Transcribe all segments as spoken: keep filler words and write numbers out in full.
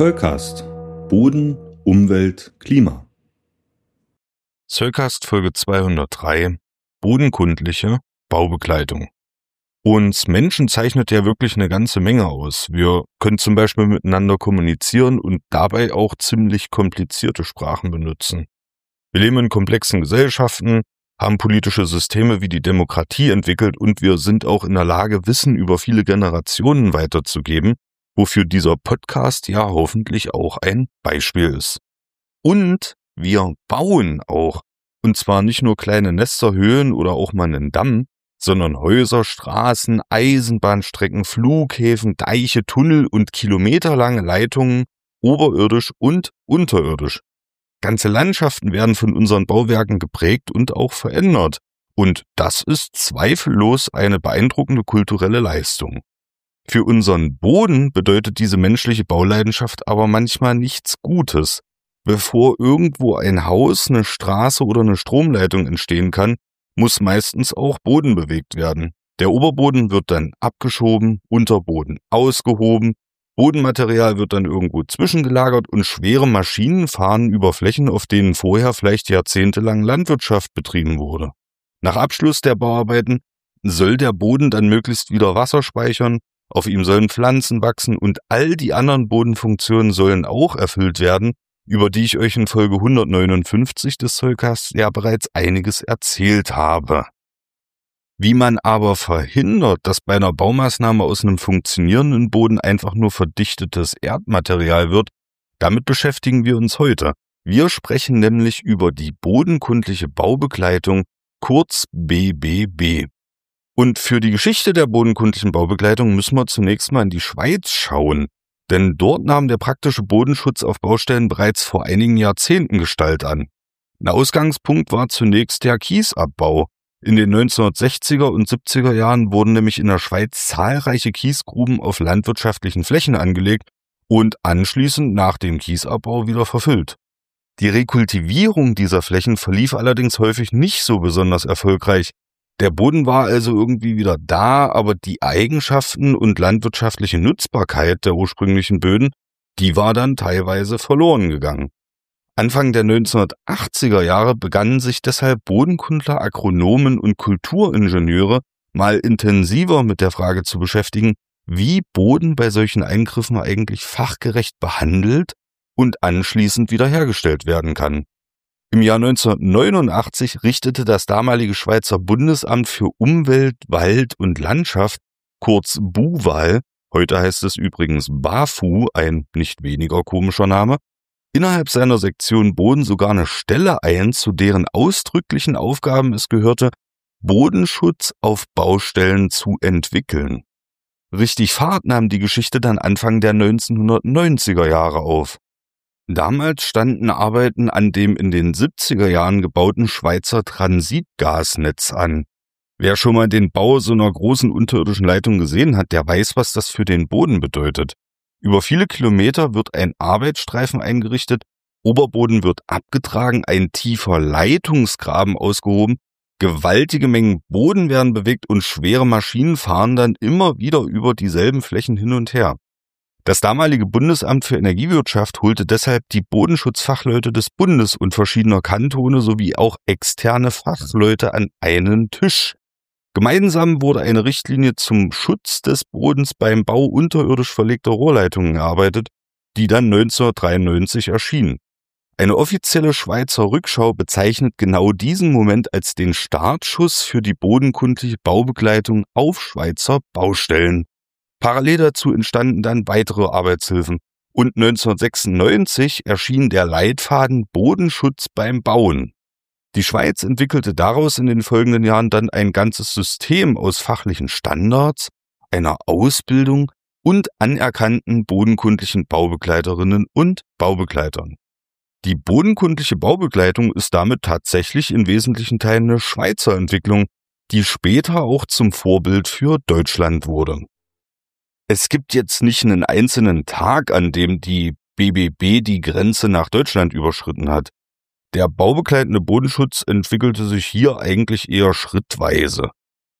Zollcast. Boden, Umwelt, Klima. Zollcast Folge zweihundertdrei. Bodenkundliche Baubegleitung. Uns Menschen zeichnet ja wirklich eine ganze Menge aus. Wir können zum Beispiel miteinander kommunizieren und dabei auch ziemlich komplizierte Sprachen benutzen. Wir leben in komplexen Gesellschaften, haben politische Systeme wie die Demokratie entwickelt und wir sind auch in der Lage, Wissen über viele Generationen weiterzugeben, wofür dieser Podcast ja hoffentlich auch ein Beispiel ist. Und wir bauen auch. Und zwar nicht nur kleine Nesterhöhlen oder auch mal einen Damm, sondern Häuser, Straßen, Eisenbahnstrecken, Flughäfen, Deiche, Tunnel und kilometerlange Leitungen, oberirdisch und unterirdisch. Ganze Landschaften werden von unseren Bauwerken geprägt und auch verändert. Und das ist zweifellos eine beeindruckende kulturelle Leistung. Für unseren Boden bedeutet diese menschliche Bauleidenschaft aber manchmal nichts Gutes. Bevor irgendwo ein Haus, eine Straße oder eine Stromleitung entstehen kann, muss meistens auch Boden bewegt werden. Der Oberboden wird dann abgeschoben, Unterboden ausgehoben, Bodenmaterial wird dann irgendwo zwischengelagert und schwere Maschinen fahren über Flächen, auf denen vorher vielleicht jahrzehntelang Landwirtschaft betrieben wurde. Nach Abschluss der Bauarbeiten soll der Boden dann möglichst wieder Wasser speichern, auf ihm sollen Pflanzen wachsen und all die anderen Bodenfunktionen sollen auch erfüllt werden, über die ich euch in Folge hundertneunundfünfzig des Zollcasts ja bereits einiges erzählt habe. Wie man aber verhindert, dass bei einer Baumaßnahme aus einem funktionierenden Boden einfach nur verdichtetes Erdmaterial wird, damit beschäftigen wir uns heute. Wir sprechen nämlich über die bodenkundliche Baubegleitung, kurz B B B. Und für die Geschichte der bodenkundlichen Baubegleitung müssen wir zunächst mal in die Schweiz schauen. Denn dort nahm der praktische Bodenschutz auf Baustellen bereits vor einigen Jahrzehnten Gestalt an. Ein Ausgangspunkt war zunächst der Kiesabbau. In den neunzehnhundertsechziger und siebziger Jahren wurden nämlich in der Schweiz zahlreiche Kiesgruben auf landwirtschaftlichen Flächen angelegt und anschließend nach dem Kiesabbau wieder verfüllt. Die Rekultivierung dieser Flächen verlief allerdings häufig nicht so besonders erfolgreich. Der Boden war also irgendwie wieder da, aber die Eigenschaften und landwirtschaftliche Nutzbarkeit der ursprünglichen Böden, die war dann teilweise verloren gegangen. Anfang der neunzehnhundertachtziger Jahre begannen sich deshalb Bodenkundler, Agronomen und Kulturingenieure mal intensiver mit der Frage zu beschäftigen, wie Boden bei solchen Eingriffen eigentlich fachgerecht behandelt und anschließend wiederhergestellt werden kann. Im Jahr neunzehnhundertneunundachtzig richtete das damalige Schweizer Bundesamt für Umwelt, Wald und Landschaft, kurz BUWAL, heute heißt es übrigens BAFU, ein nicht weniger komischer Name, innerhalb seiner Sektion Boden sogar eine Stelle ein, zu deren ausdrücklichen Aufgaben es gehörte, Bodenschutz auf Baustellen zu entwickeln. Richtig Fahrt nahm die Geschichte dann Anfang der neunzehnhundertneunziger Jahre auf. Damals standen Arbeiten an dem in den siebziger Jahren gebauten Schweizer Transitgasnetz an. Wer schon mal den Bau so einer großen unterirdischen Leitung gesehen hat, der weiß, was das für den Boden bedeutet. Über viele Kilometer wird ein Arbeitsstreifen eingerichtet, Oberboden wird abgetragen, ein tiefer Leitungsgraben ausgehoben, gewaltige Mengen Boden werden bewegt und schwere Maschinen fahren dann immer wieder über dieselben Flächen hin und her. Das damalige Bundesamt für Energiewirtschaft holte deshalb die Bodenschutzfachleute des Bundes und verschiedener Kantone sowie auch externe Fachleute an einen Tisch. Gemeinsam wurde eine Richtlinie zum Schutz des Bodens beim Bau unterirdisch verlegter Rohrleitungen erarbeitet, die dann neunzehnhundertdreiundneunzig erschien. Eine offizielle Schweizer Rückschau bezeichnet genau diesen Moment als den Startschuss für die bodenkundliche Baubegleitung auf Schweizer Baustellen. Parallel dazu entstanden dann weitere Arbeitshilfen und neunzehnhundertsechsundneunzig erschien der Leitfaden Bodenschutz beim Bauen. Die Schweiz entwickelte daraus in den folgenden Jahren dann ein ganzes System aus fachlichen Standards, einer Ausbildung und anerkannten bodenkundlichen Baubegleiterinnen und Baubegleitern. Die bodenkundliche Baubegleitung ist damit tatsächlich in wesentlichen Teilen eine Schweizer Entwicklung, die später auch zum Vorbild für Deutschland wurde. Es gibt jetzt nicht einen einzelnen Tag, an dem die B B B die Grenze nach Deutschland überschritten hat. Der baubegleitende Bodenschutz entwickelte sich hier eigentlich eher schrittweise.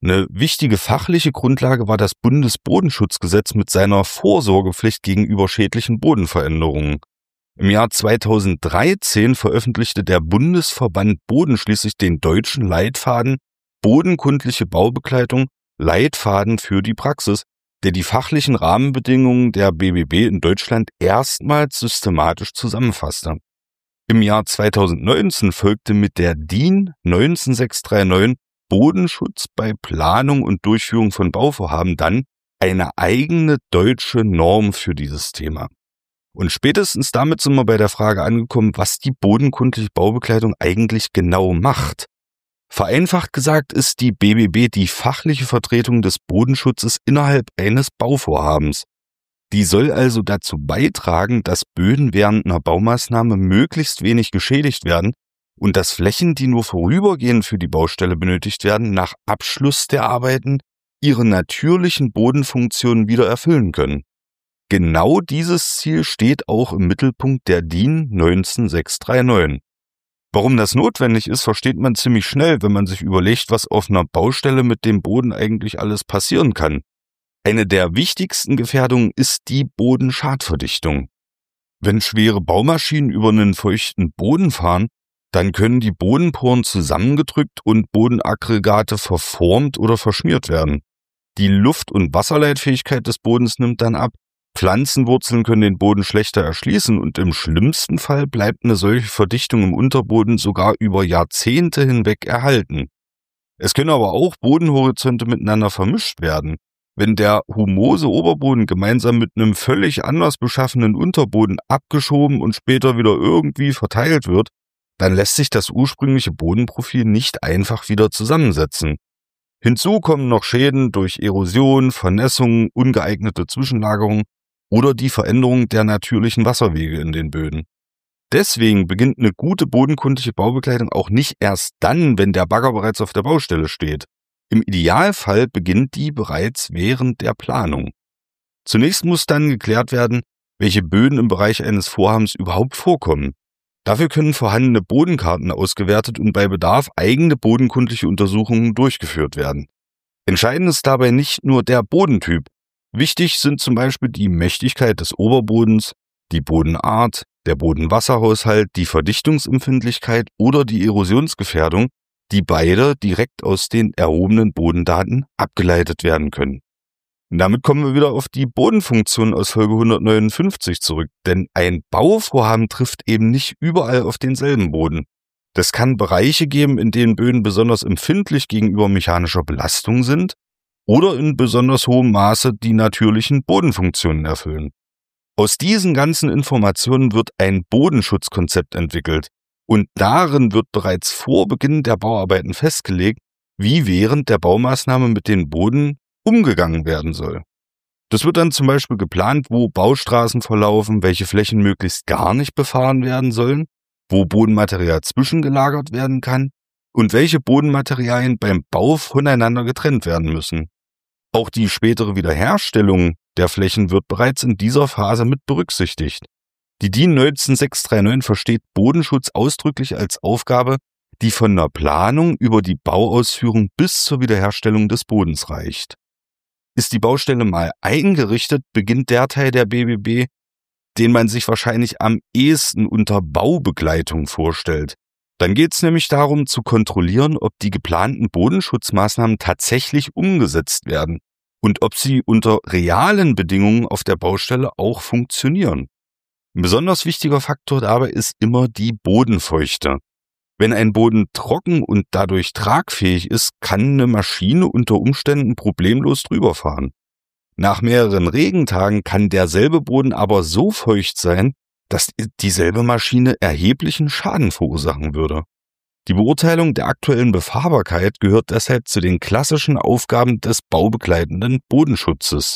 Eine wichtige fachliche Grundlage war das Bundesbodenschutzgesetz mit seiner Vorsorgepflicht gegenüber schädlichen Bodenveränderungen. Im Jahr zweitausenddreizehn veröffentlichte der Bundesverband Boden schließlich den deutschen Leitfaden Bodenkundliche Baubegleitung, Leitfaden für die Praxis, der die fachlichen Rahmenbedingungen der B B B in Deutschland erstmals systematisch zusammenfasste. Im Jahr zweitausendneunzehn folgte mit der D I N neunzehn sechshundertneunundneunzig Bodenschutz bei Planung und Durchführung von Bauvorhaben dann eine eigene deutsche Norm für dieses Thema. Und spätestens damit sind wir bei der Frage angekommen, was die bodenkundliche Baubegleitung eigentlich genau macht. Vereinfacht gesagt ist die B B B die fachliche Vertretung des Bodenschutzes innerhalb eines Bauvorhabens. Die soll also dazu beitragen, dass Böden während einer Baumaßnahme möglichst wenig geschädigt werden und dass Flächen, die nur vorübergehend für die Baustelle benötigt werden, nach Abschluss der Arbeiten ihre natürlichen Bodenfunktionen wieder erfüllen können. Genau dieses Ziel steht auch im Mittelpunkt der D I N neunzehn sechshundertneunundneunzig. Warum das notwendig ist, versteht man ziemlich schnell, wenn man sich überlegt, was auf einer Baustelle mit dem Boden eigentlich alles passieren kann. Eine der wichtigsten Gefährdungen ist die Bodenschadverdichtung. Wenn schwere Baumaschinen über einen feuchten Boden fahren, dann können die Bodenporen zusammengedrückt und Bodenaggregate verformt oder verschmiert werden. Die Luft- und Wasserleitfähigkeit des Bodens nimmt dann ab, Pflanzenwurzeln können den Boden schlechter erschließen und im schlimmsten Fall bleibt eine solche Verdichtung im Unterboden sogar über Jahrzehnte hinweg erhalten. Es können aber auch Bodenhorizonte miteinander vermischt werden. Wenn der humose Oberboden gemeinsam mit einem völlig anders beschaffenen Unterboden abgeschoben und später wieder irgendwie verteilt wird, dann lässt sich das ursprüngliche Bodenprofil nicht einfach wieder zusammensetzen. Hinzu kommen noch Schäden durch Erosion, Vernässung, ungeeignete Zwischenlagerung oder die Veränderung der natürlichen Wasserwege in den Böden. Deswegen beginnt eine gute bodenkundliche Baubegleitung auch nicht erst dann, wenn der Bagger bereits auf der Baustelle steht. Im Idealfall beginnt die bereits während der Planung. Zunächst muss dann geklärt werden, welche Böden im Bereich eines Vorhabens überhaupt vorkommen. Dafür können vorhandene Bodenkarten ausgewertet und bei Bedarf eigene bodenkundliche Untersuchungen durchgeführt werden. Entscheidend ist dabei nicht nur der Bodentyp. Wichtig sind zum Beispiel die Mächtigkeit des Oberbodens, die Bodenart, der Bodenwasserhaushalt, die Verdichtungsempfindlichkeit oder die Erosionsgefährdung, die beide direkt aus den erhobenen Bodendaten abgeleitet werden können. Und damit kommen wir wieder auf die Bodenfunktion aus Folge hundertneunundfünfzig zurück, denn ein Bauvorhaben trifft eben nicht überall auf denselben Boden. Das kann Bereiche geben, in denen Böden besonders empfindlich gegenüber mechanischer Belastung sind oder in besonders hohem Maße die natürlichen Bodenfunktionen erfüllen. Aus diesen ganzen Informationen wird ein Bodenschutzkonzept entwickelt und darin wird bereits vor Beginn der Bauarbeiten festgelegt, wie während der Baumaßnahme mit dem Boden umgegangen werden soll. Das wird dann zum Beispiel geplant, wo Baustraßen verlaufen, welche Flächen möglichst gar nicht befahren werden sollen, wo Bodenmaterial zwischengelagert werden kann und welche Bodenmaterialien beim Bau voneinander getrennt werden müssen. Auch die spätere Wiederherstellung der Flächen wird bereits in dieser Phase mit berücksichtigt. Die D I N neunzehn sechshundertneunundneunzig versteht Bodenschutz ausdrücklich als Aufgabe, die von der Planung über die Bauausführung bis zur Wiederherstellung des Bodens reicht. Ist die Baustelle mal eingerichtet, beginnt der Teil der B B B, den man sich wahrscheinlich am ehesten unter Baubegleitung vorstellt. Dann geht es nämlich darum, zu kontrollieren, ob die geplanten Bodenschutzmaßnahmen tatsächlich umgesetzt werden und ob sie unter realen Bedingungen auf der Baustelle auch funktionieren. Ein besonders wichtiger Faktor dabei ist immer die Bodenfeuchte. Wenn ein Boden trocken und dadurch tragfähig ist, kann eine Maschine unter Umständen problemlos drüber fahren. Nach mehreren Regentagen kann derselbe Boden aber so feucht sein, dass dieselbe Maschine erheblichen Schaden verursachen würde. Die Beurteilung der aktuellen Befahrbarkeit gehört deshalb zu den klassischen Aufgaben des baubegleitenden Bodenschutzes.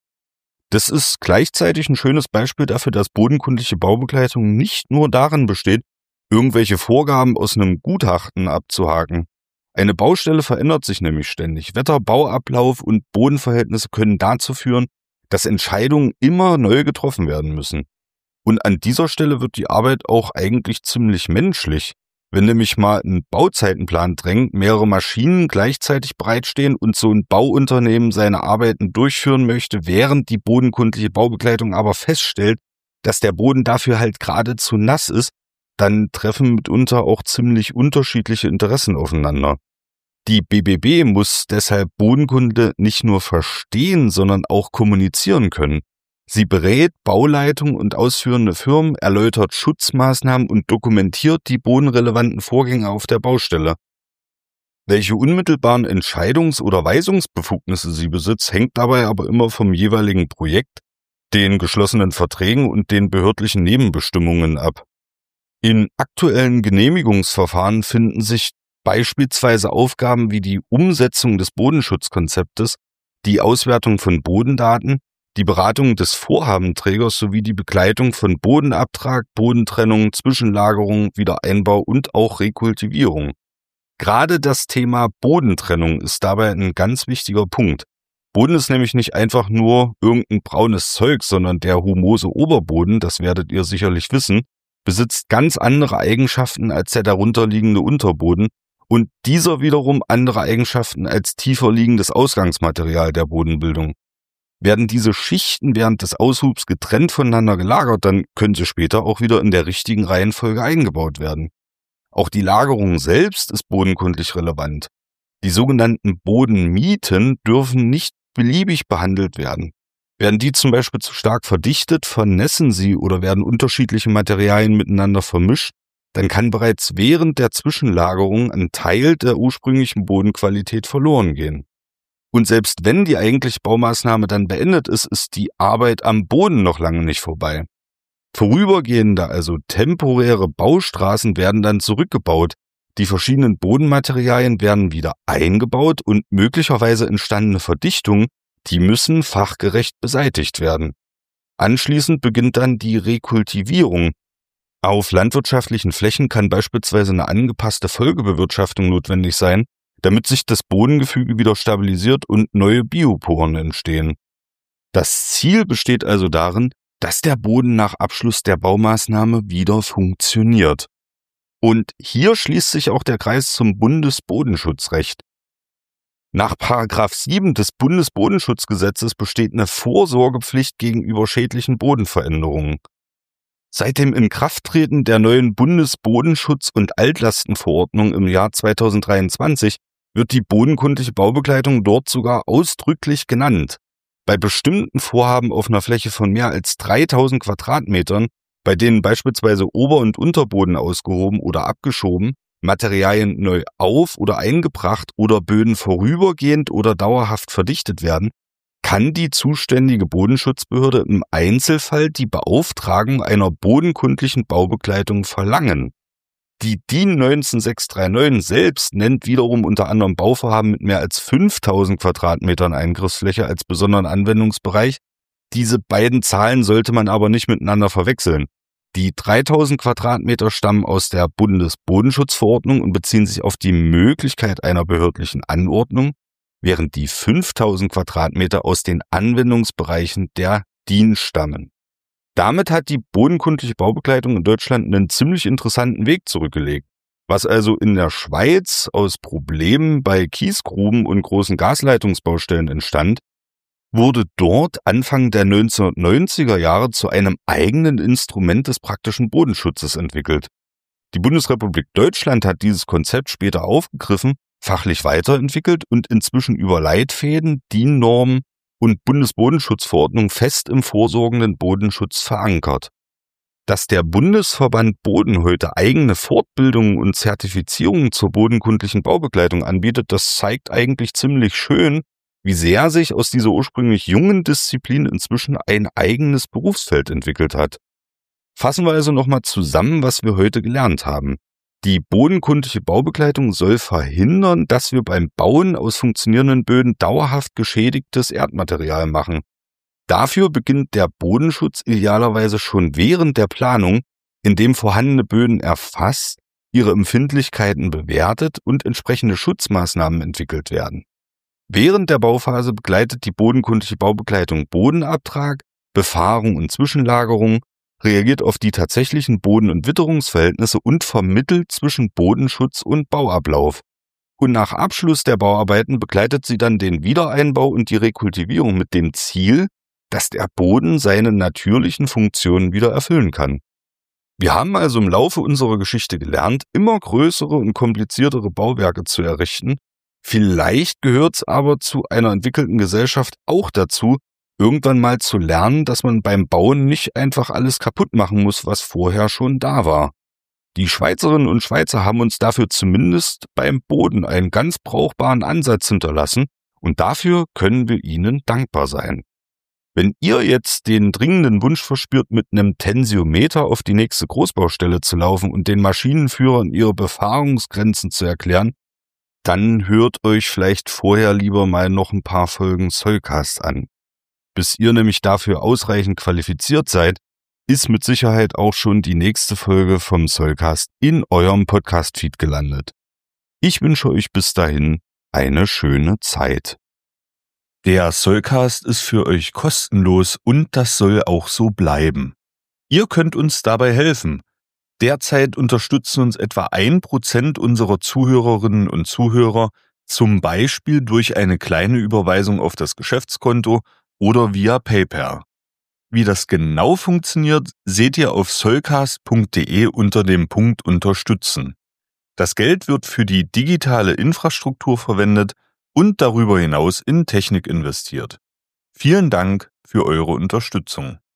Das ist gleichzeitig ein schönes Beispiel dafür, dass bodenkundliche Baubegleitung nicht nur darin besteht, irgendwelche Vorgaben aus einem Gutachten abzuhaken. Eine Baustelle verändert sich nämlich ständig. Wetter, Bauablauf und Bodenverhältnisse können dazu führen, dass Entscheidungen immer neu getroffen werden müssen. Und an dieser Stelle wird die Arbeit auch eigentlich ziemlich menschlich. Wenn nämlich mal ein Bauzeitenplan drängt, mehrere Maschinen gleichzeitig bereitstehen und so ein Bauunternehmen seine Arbeiten durchführen möchte, während die bodenkundliche Baubegleitung aber feststellt, dass der Boden dafür halt gerade zu nass ist, dann treffen mitunter auch ziemlich unterschiedliche Interessen aufeinander. Die B B B muss deshalb Bodenkunde nicht nur verstehen, sondern auch kommunizieren können. Sie berät Bauleitung und ausführende Firmen, erläutert Schutzmaßnahmen und dokumentiert die bodenrelevanten Vorgänge auf der Baustelle. Welche unmittelbaren Entscheidungs- oder Weisungsbefugnisse sie besitzt, hängt dabei aber immer vom jeweiligen Projekt, den geschlossenen Verträgen und den behördlichen Nebenbestimmungen ab. In aktuellen Genehmigungsverfahren finden sich beispielsweise Aufgaben wie die Umsetzung des Bodenschutzkonzeptes, die Auswertung von Bodendaten, die Beratung des Vorhabenträgers sowie die Begleitung von Bodenabtrag, Bodentrennung, Zwischenlagerung, Wiedereinbau und auch Rekultivierung. Gerade das Thema Bodentrennung ist dabei ein ganz wichtiger Punkt. Boden ist nämlich nicht einfach nur irgendein braunes Zeug, sondern der humose Oberboden, das werdet ihr sicherlich wissen, besitzt ganz andere Eigenschaften als der darunterliegende Unterboden und dieser wiederum andere Eigenschaften als tiefer liegendes Ausgangsmaterial der Bodenbildung. Werden diese Schichten während des Aushubs getrennt voneinander gelagert, dann können sie später auch wieder in der richtigen Reihenfolge eingebaut werden. Auch die Lagerung selbst ist bodenkundlich relevant. Die sogenannten Bodenmieten dürfen nicht beliebig behandelt werden. Werden die zum Beispiel zu stark verdichtet, vernässen sie oder werden unterschiedliche Materialien miteinander vermischt, dann kann bereits während der Zwischenlagerung ein Teil der ursprünglichen Bodenqualität verloren gehen. Und selbst wenn die eigentliche Baumaßnahme dann beendet ist, ist die Arbeit am Boden noch lange nicht vorbei. Vorübergehende, also temporäre Baustraßen werden dann zurückgebaut, die verschiedenen Bodenmaterialien werden wieder eingebaut und möglicherweise entstandene Verdichtungen, die müssen fachgerecht beseitigt werden. Anschließend beginnt dann die Rekultivierung. Auf landwirtschaftlichen Flächen kann beispielsweise eine angepasste Folgebewirtschaftung notwendig sein, damit sich das Bodengefüge wieder stabilisiert und neue Bioporen entstehen. Das Ziel besteht also darin, dass der Boden nach Abschluss der Baumaßnahme wieder funktioniert. Und hier schließt sich auch der Kreis zum Bundesbodenschutzrecht. Nach Paragraph sieben des Bundesbodenschutzgesetzes besteht eine Vorsorgepflicht gegenüber schädlichen Bodenveränderungen. Seit dem Inkrafttreten der neuen Bundesbodenschutz- und Altlastenverordnung im Jahr zweitausenddreiundzwanzig wird die bodenkundliche Baubegleitung dort sogar ausdrücklich genannt. Bei bestimmten Vorhaben auf einer Fläche von mehr als dreitausend Quadratmetern, bei denen beispielsweise Ober- und Unterboden ausgehoben oder abgeschoben, Materialien neu auf- oder eingebracht oder Böden vorübergehend oder dauerhaft verdichtet werden, kann die zuständige Bodenschutzbehörde im Einzelfall die Beauftragung einer bodenkundlichen Baubegleitung verlangen. Die D I N neunzehn sechshundertneununddreißig selbst nennt wiederum unter anderem Bauvorhaben mit mehr als fünftausend Quadratmetern Eingriffsfläche als besonderen Anwendungsbereich. Diese beiden Zahlen sollte man aber nicht miteinander verwechseln. Die dreitausend Quadratmeter stammen aus der Bundesbodenschutzverordnung und beziehen sich auf die Möglichkeit einer behördlichen Anordnung, während die fünftausend Quadratmeter aus den Anwendungsbereichen der D I N stammen. Damit hat die bodenkundliche Baubegleitung in Deutschland einen ziemlich interessanten Weg zurückgelegt. Was also in der Schweiz aus Problemen bei Kiesgruben und großen Gasleitungsbaustellen entstand, wurde dort Anfang der neunzehnhundertneunziger Jahre zu einem eigenen Instrument des praktischen Bodenschutzes entwickelt. Die Bundesrepublik Deutschland hat dieses Konzept später aufgegriffen, fachlich weiterentwickelt und inzwischen über Leitfäden, D I N-Normen und Bundesbodenschutzverordnung fest im vorsorgenden Bodenschutz verankert. Dass der Bundesverband Boden heute eigene Fortbildungen und Zertifizierungen zur bodenkundlichen Baubegleitung anbietet, das zeigt eigentlich ziemlich schön, wie sehr sich aus dieser ursprünglich jungen Disziplin inzwischen ein eigenes Berufsfeld entwickelt hat. Fassen wir also nochmal zusammen, was wir heute gelernt haben. Die bodenkundliche Baubegleitung soll verhindern, dass wir beim Bauen aus funktionierenden Böden dauerhaft geschädigtes Erdmaterial machen. Dafür beginnt der Bodenschutz idealerweise schon während der Planung, indem vorhandene Böden erfasst, ihre Empfindlichkeiten bewertet und entsprechende Schutzmaßnahmen entwickelt werden. Während der Bauphase begleitet die bodenkundliche Baubegleitung Bodenabtrag, Befahrung und Zwischenlagerung, reagiert auf die tatsächlichen Boden- und Witterungsverhältnisse und vermittelt zwischen Bodenschutz und Bauablauf. Und nach Abschluss der Bauarbeiten begleitet sie dann den Wiedereinbau und die Rekultivierung mit dem Ziel, dass der Boden seine natürlichen Funktionen wieder erfüllen kann. Wir haben also im Laufe unserer Geschichte gelernt, immer größere und kompliziertere Bauwerke zu errichten. Vielleicht gehört es aber zu einer entwickelten Gesellschaft auch dazu, irgendwann mal zu lernen, dass man beim Bauen nicht einfach alles kaputt machen muss, was vorher schon da war. Die Schweizerinnen und Schweizer haben uns dafür zumindest beim Boden einen ganz brauchbaren Ansatz hinterlassen und dafür können wir ihnen dankbar sein. Wenn ihr jetzt den dringenden Wunsch verspürt, mit einem Tensiometer auf die nächste Großbaustelle zu laufen und den Maschinenführern ihre Befahrungsgrenzen zu erklären, dann hört euch vielleicht vorher lieber mal noch ein paar Folgen Zollcast an. Bis ihr nämlich dafür ausreichend qualifiziert seid, ist mit Sicherheit auch schon die nächste Folge vom Zollcast in eurem Podcast-Feed gelandet. Ich wünsche euch bis dahin eine schöne Zeit. Der Zollcast ist für euch kostenlos und das soll auch so bleiben. Ihr könnt uns dabei helfen. Derzeit unterstützen uns etwa ein Prozent unserer Zuhörerinnen und Zuhörer, zum Beispiel durch eine kleine Überweisung auf das Geschäftskonto oder via PayPal. Wie das genau funktioniert, seht ihr auf zollcast punkt de unter dem Punkt Unterstützen. Das Geld wird für die digitale Infrastruktur verwendet und darüber hinaus in Technik investiert. Vielen Dank für eure Unterstützung.